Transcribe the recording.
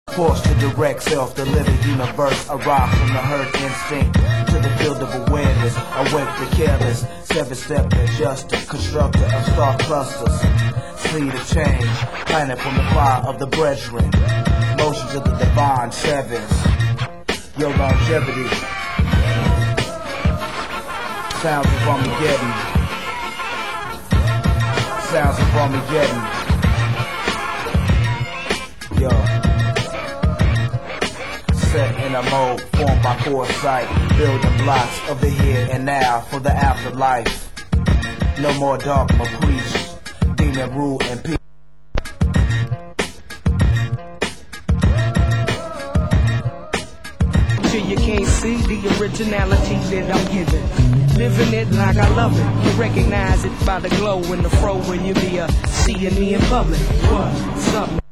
Forced to direct self, the living universe. Arrive from the herd instinct to the field of awareness. Awake the careless, seven-step adjuster, constructor of star clusters. Seed of change, planet from the fire of the brethren. Motions of the divine sevens. Your longevity. Sounds of Armageddon. Sounds of Armageddon. Yo. Set in a mode formed by foresight, building blocks of the here and now for the afterlife. No more dogma preach, demon rule and peace. You can't see the originality that I'm giving. Living it like I love it. You recognize it by the glow in the fro when you be seeing me in public. What? Something.